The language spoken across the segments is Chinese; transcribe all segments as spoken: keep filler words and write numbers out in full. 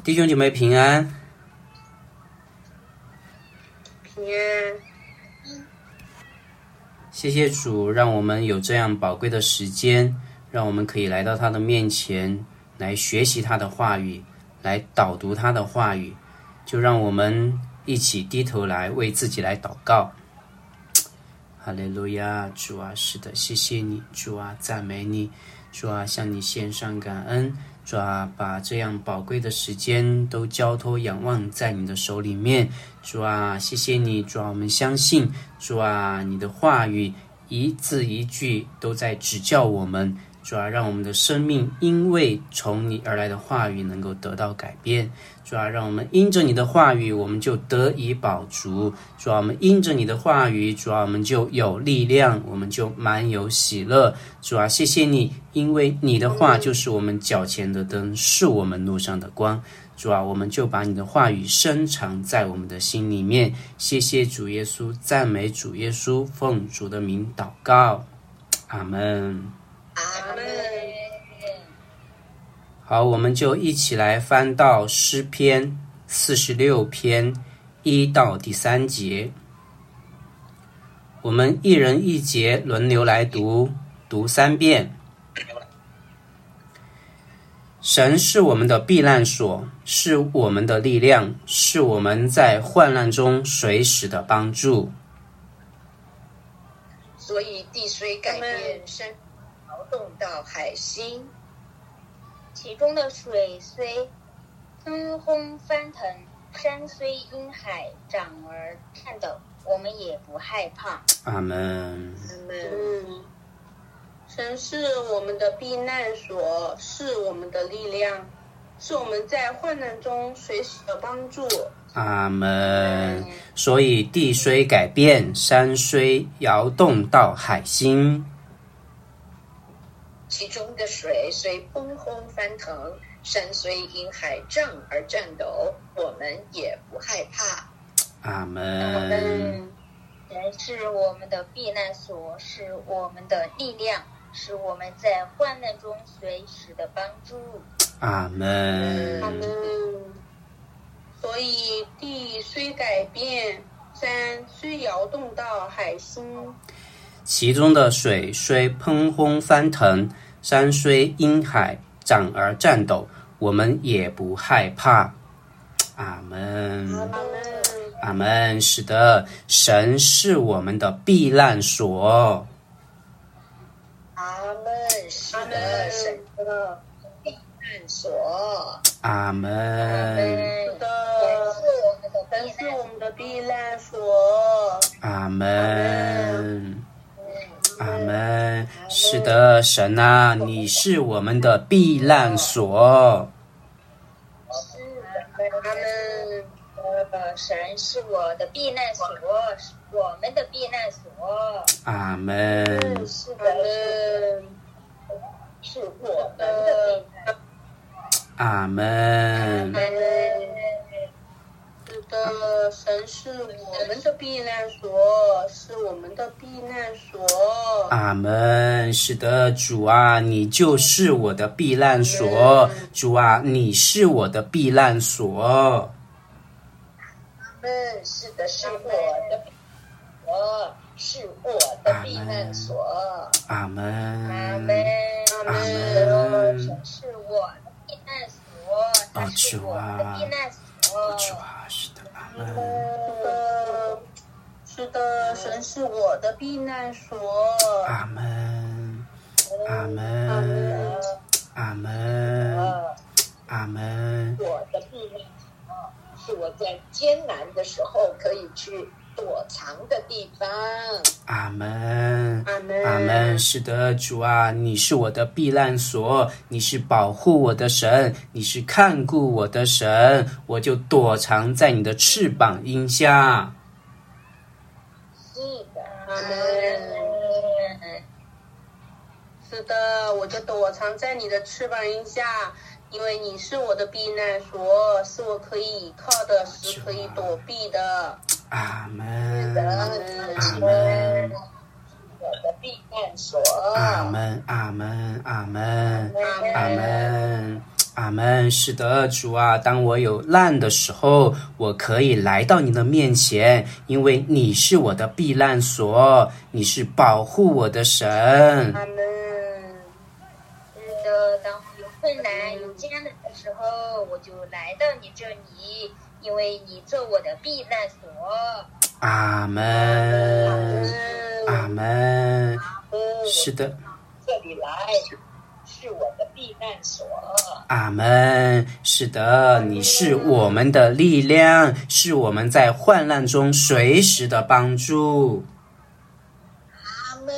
弟兄姐妹平安， 平安。 谢谢主，让我们有这样宝贵的时间，让我们可以来到他的面前，来学习他的话语，来导读他的话语。就让我们一起低头来为自己来祷告。哈利路亚，主啊，是的，谢谢你，主啊，赞美你，主啊，向你献上感恩，主啊，把这样宝贵的时间都交托仰望在你的手里面，主啊，谢谢你，主啊，我们相信，主啊，你的话语一字一句都在指教我们，主啊，让我们的生命因为从你而来的话语能够得到改变，主啊，让我们因着你的话语我们就得以饱足，主啊，我们因着你的话语，主啊，我们就有力量，我们就满有喜乐，主啊，谢谢你，因为你的话就是我们脚前的灯，是我们路上的光，主啊，我们就把你的话语深藏在我们的心里面。谢谢主耶稣，赞美主耶稣，奉主的名祷告，阿们。 阿们。 好，我们就一起来翻到诗篇四十六篇一到第三节，我们一人一节轮流来读，读三遍。神是我们的避难所，是我们的力量，是我们在患难中随时的帮助。 所以地虽改变，山摇动到海心， 其中的水虽喷轰翻腾，山虽因海涨而颤抖，我们也不害怕。 阿们。 阿们。神是我们的避难所，是我们的力量，是我们在患难中随时的帮助。 阿们。所以地虽改变，山虽摇动到海心， 其中的水虽喷轰翻腾，山虽因海涨而颤抖，我们也不害怕。 阿阿们。 们。神是我们的避难所，是我们的力量，是我们在患难中随时的帮助。 阿们。 阿们。所以地虽改变，山虽摇动到海心， 其中的水虽喷轰翻腾，山虽因海涨而颤抖，我们也不害怕。阿们。 阿们。 阿们。是的，神是我们的避难所。 阿们。是的，神的避难所。 阿们。 是的，神是我们的避难所。 阿们。阿们。是的，神啊，你是我们的避难所。 阿们。呃，神是我的避难所，是我们的避难所。 阿们。 是的，是我们的避难。 阿们。 是的，神是我们的避难所，是我们的避难所。 阿们。是的，主啊，你就是我的避难所，主啊，你是我的避难所。 阿们。是的，是我的避我是我的避难所。 阿们。 阿们。 阿们。 神是我的避难所，他是我的避难所。 主啊，是的，阿们。 是的，是的，神是我的避难所。 阿们。阿们。阿们。阿门。 我的避难所是我在艰难的时候可以去躲藏的地方。 阿门。 阿门。 阿门。是的，主啊，你是我的避难所，你是保护我的神，你是看顾我的神，我就躲藏在你的翅膀荫下。 是的，阿门。是的，我就躲藏在你的翅膀荫下，因为你是我的避难所，是我可以依靠的，是可以躲避的。 阿门。 阿门。我的避难所。 阿门。阿门。阿门。阿门。 阿们。是的，主啊，当我有难的时候，我可以来到你的面前，因为你是我的避难所，你是保护我的神。 阿门。 是的，当我有困难、有艰难的时候，我就来到你这里，因为你做我的避难所。 阿们，阿们。是的， 这里来是我的避难所。 阿们。是的，你是我们的力量，是我们在患难中随时的帮助。 阿门。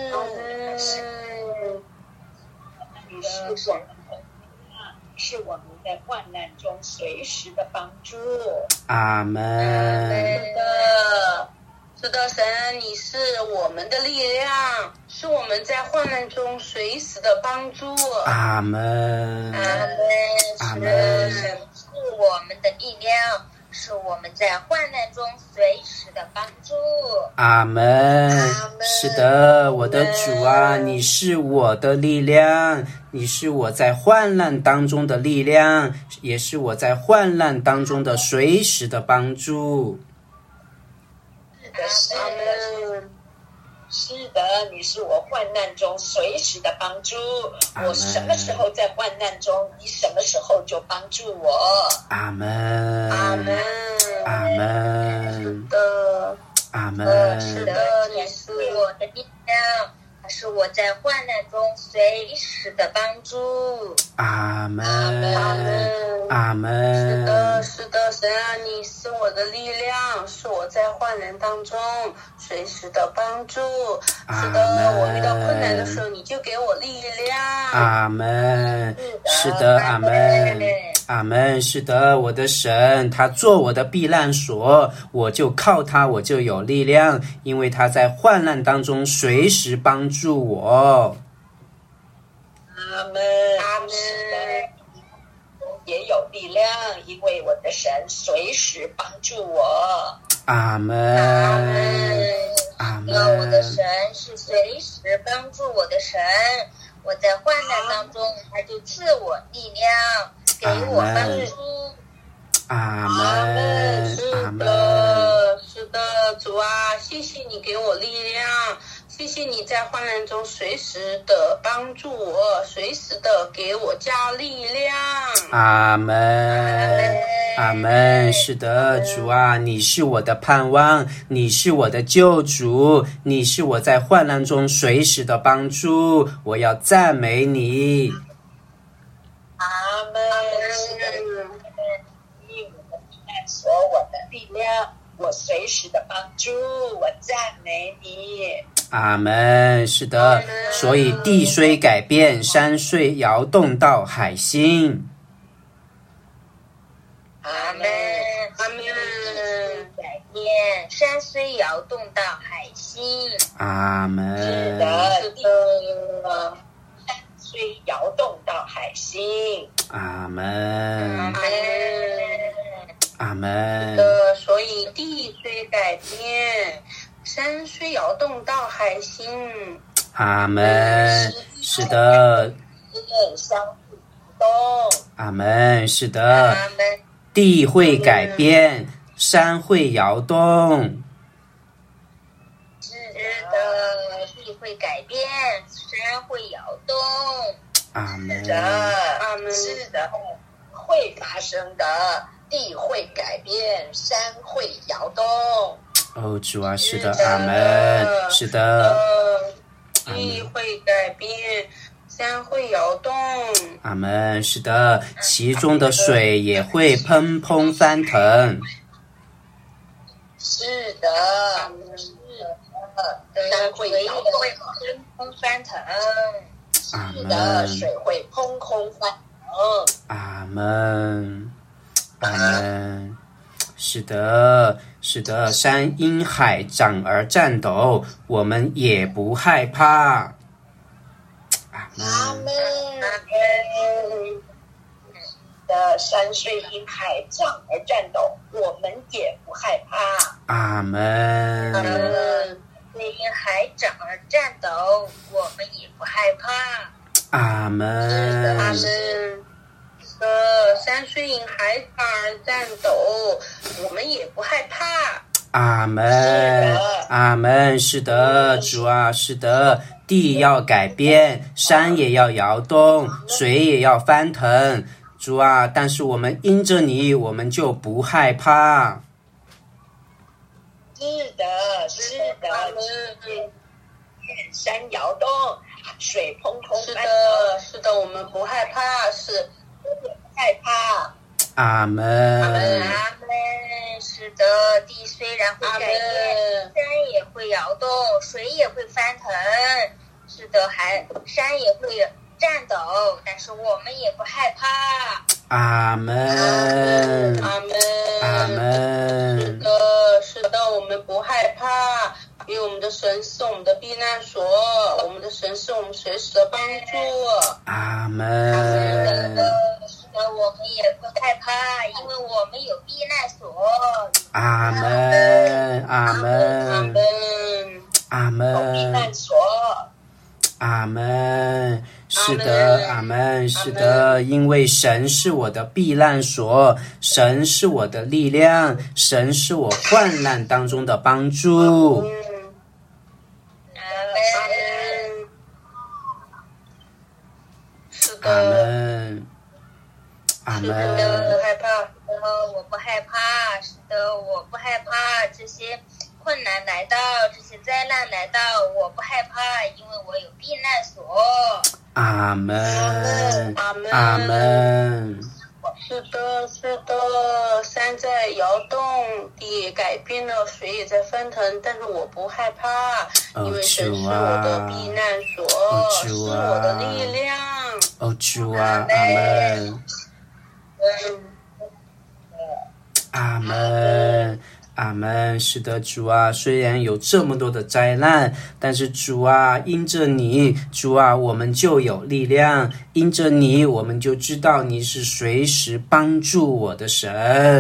你是我们的力量，是我们在患难中随时的帮助。 阿们。 是的，是的，神，你是我们的力量，是我们在患难中随时的帮助。 阿们。 阿门。是的，神是我们的力量，是我们在患难中随时的帮助。 阿们。是的，我的主啊，你是我的力量，你是我在患难当中的力量，也是我在患难当中的随时的帮助。 是的，是的，你是我患难中随时的帮助。我什么时候在患难中，你什么时候就帮助我。 阿门。 阿门。 阿门。 是的， 阿门。 是的，你是我的力量，是我在患难中随时的帮助。 阿门。 阿门。 阿门。 是的，是的，神啊，你是我的力量，是我在患难当中随时的帮助。是的，我遇到困难的时候，你就给我力量。 阿门。是的，阿门。阿门。是的，我的神，他做我的避难所，我就靠他，我就有力量，因为他在患难当中随时帮助我。 阿门。阿门。也有力量，因为我的神随时帮助我。 阿门。 阿门。 阿门。 我的神是随时帮助我的神，我在患难当中，他就赐我力量，给我帮助。 阿门。 是的，是的，主啊，谢谢你给我力量，谢谢你在患难中随时的帮助我，随时的给我加力量。 阿门。阿门。是的，主啊，你是我的盼望，你是我的救主，你是我在患难中随时的帮助，我要赞美你。 阿门。所我的力量，我随时的帮助，我赞美你。 阿门。是的，所以地虽改变，山虽摇动到海心。 阿门。阿门。改变，山虽摇动到海心。 阿门。 是的，是的，山虽摇动到海心。 阿门。 阿门。 阿门。 的，所以地虽改变，山虽摇动到海心。 阿门。是的。 相互动。 阿门。是的。 阿门。 地会改变，山会摇动。 是的，地会改变，山会摇动。 阿门。 阿门。是的，会发生的。地会改变，山会摇动。 哦，主啊，是的，阿门。是的， 地会改变，山会摇动。 阿门。是的，其中的水也会砰砰翻腾。 是的，是的，山会摇动， 砰砰翻腾。 是的，水会砰砰翻腾。 阿门。阿门。是的，是的，山因海涨而颤抖，我们也不害怕。阿门。 阿门。的山虽因海涨而颤抖，我们也不害怕。 阿门。 阿门。虽因海涨而颤抖，我们也不害怕。 阿门。 阿门。 的，山虽因海涨而颤抖，我们也不害怕。 阿门，阿门，是的，主啊，是的，地要改变，山也要摇动，水也要翻腾，主啊，但是我们因着你，我们就不害怕。 是的，是的，山摇动，水砰砰是翻的，是的，我们不害怕，是不害怕。 阿门， 阿门， 阿门。是的，地虽然会改变，山也会摇动，水也会翻腾。是的，还山也会颤抖，但是我们也不害怕。 阿门， 阿门， 阿门。 是的，是的，我们不害怕，因为我们的神是我们的避难所，我们的神是我们随时的帮助。 阿门。 是的，我们也不害怕，因为我们有避难所。 阿门，阿阿门， 门， 阿门， 避难所。 阿门，是的，阿门，是的，因为神是我的避难所，神是我的力量，神是我患难当中的帮助。 阿阿门。 门，是阿的， 门，阿是的， 门， 不害怕。 呃，我不害怕，是的，我不害怕这些困难来到，这些灾难来到，我不害怕，因为我有避难所。 阿门， 阿门， 阿门， 是的，是的，山在摇动，地也改变了，水也在翻腾，但是我不害怕， 哦因为神是主我啊的避难所， 哦是主啊我的力量。 哦主啊，阿门， 嗯， 阿门，阿门，是的，主啊，虽然有这么多的灾难，但是主啊，因着你，主啊，我们就有力量，因着你，我们就知道你是随时帮助我的神。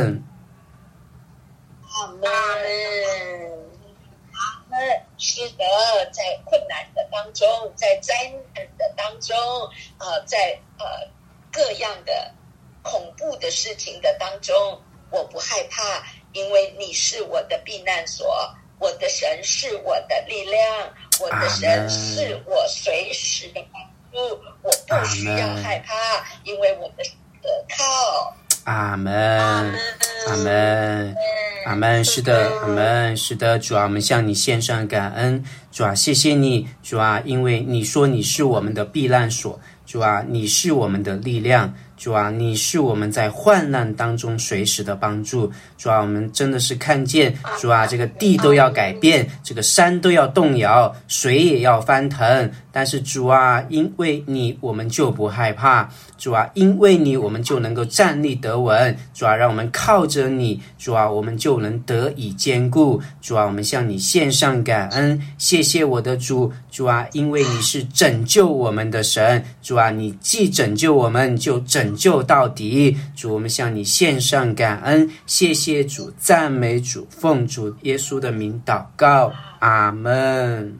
阿门， 阿门， 阿门。是的，在困难的当中，在灾难的当中，呃，在呃各样的恐怖的事情的当中，我不害怕，因为你是我的避难所，我的神是我的力量，我的神是我随时的帮助，我不需要害怕，因为我的可靠。 阿门， 阿门， 阿门，阿门，是的，阿门，是的，主啊，我们向你献上感恩，主啊，谢谢你，主啊，因为你说你是我们的避难所，主啊，你是我们的力量，主啊，你是我们在患难当中随时的帮助，主啊，我们真的是看见，主啊，这个地都要改变，这个山都要动摇，水也要翻腾，但是主啊，因为你，我们就不害怕，主啊，因为你，我们就能够站立得稳，主啊，让我们靠着你，主啊，我们就能得以坚固，主啊，我们向你献上感恩，谢谢我的主，主啊，因为你是拯救我们的神，主啊，你既拯救我们，就拯救到底，主，我们向你献上感恩，谢谢主，赞美主，奉主耶稣的名祷告，阿门，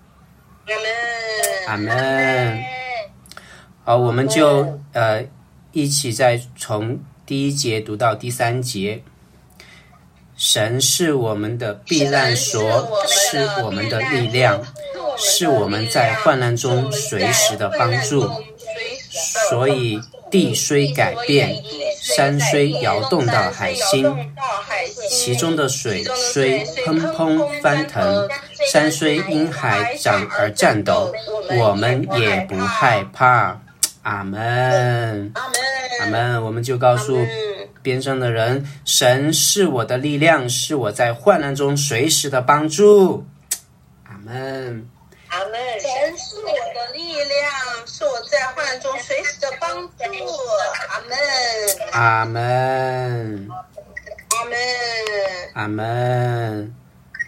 阿门， 阿门。好，我们就呃一起再从第一节读到第三节。神是我们的避难所，是我们的力量，是我们在患难中随时的帮助。所以地虽改变，山虽摇动到海心，其中的水虽砰砰翻腾，山虽因海涨而颤抖，我们也不害怕。阿门， 阿门， 阿门。我们就告诉边上的人，神是我的力量，是我在患难中随时的帮助。阿门， 阿门。 神是我的力量，是我在患难中随时的帮助。阿门， 阿门， 阿门， 阿门。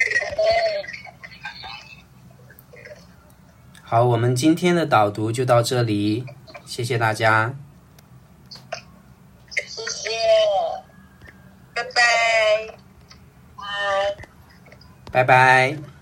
好，我们今天的导读就到这里，谢谢大家， 谢谢， 拜拜， 拜。 拜拜。